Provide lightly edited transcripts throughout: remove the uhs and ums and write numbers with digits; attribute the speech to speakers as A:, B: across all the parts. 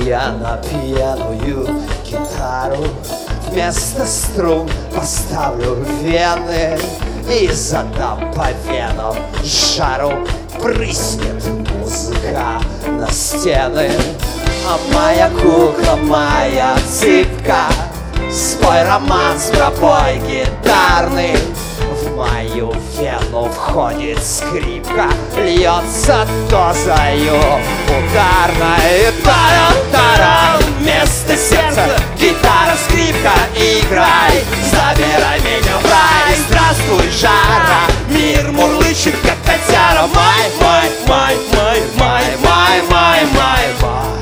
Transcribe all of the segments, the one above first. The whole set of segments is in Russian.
A: Я на пьяную гитару вместо струн поставлю вены и задам по венам жару. Прыснет музыка на стены, а моя кукла, моя цыпка, спой романс, пропой гитарный. В мою вену входит скрипка, льется дозою ударной. Тарам-тарам, вместо сердца гитара, скрипка, играй, забирай меня в рай. Здравствуй, жара, мир мурлычет, как котяра. Май, май, май, май, май, май, май, май, май.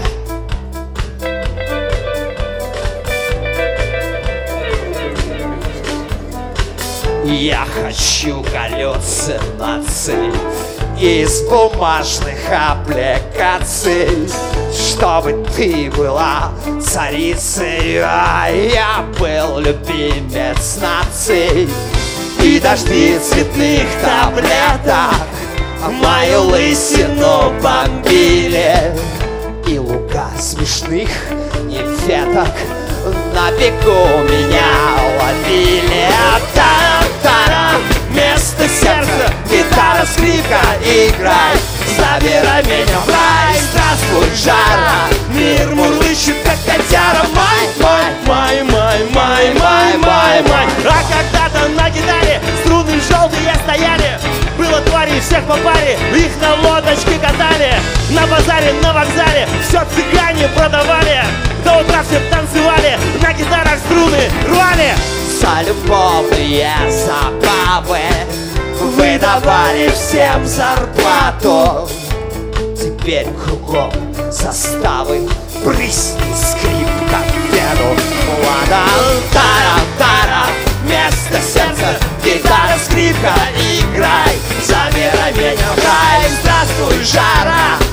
A: Я хочу галлюцинаций из бумажных аппликаций, чтобы ты была царицей, а я был любимец наций. И дожди цветных таблеток мою лысину бомбили, и луга смешных неведок на бегу меня ловили. Тарам-тарам, вместо сердца гитара, скрипка, играй, забирай меня в рай. Здравствуй, жара, мир мурлычет, как котяра. Май, май, май, май, май, май, май, май. А когда-то на гитаре струны желтые стояли, было твари всех по паре, их на лодочке катали. На базаре, на вокзале все цыгане продавали, до утра все танцевали, на гитарах струны рвали. За любовные забавы выдавали всем зарплату. Теперь кругом заставы, прысни скрипка в вену. Ладан, тарам-тарам, вместо сердца гитара, скрипка, играй, забирай меня в рай. Здравствуй, жара,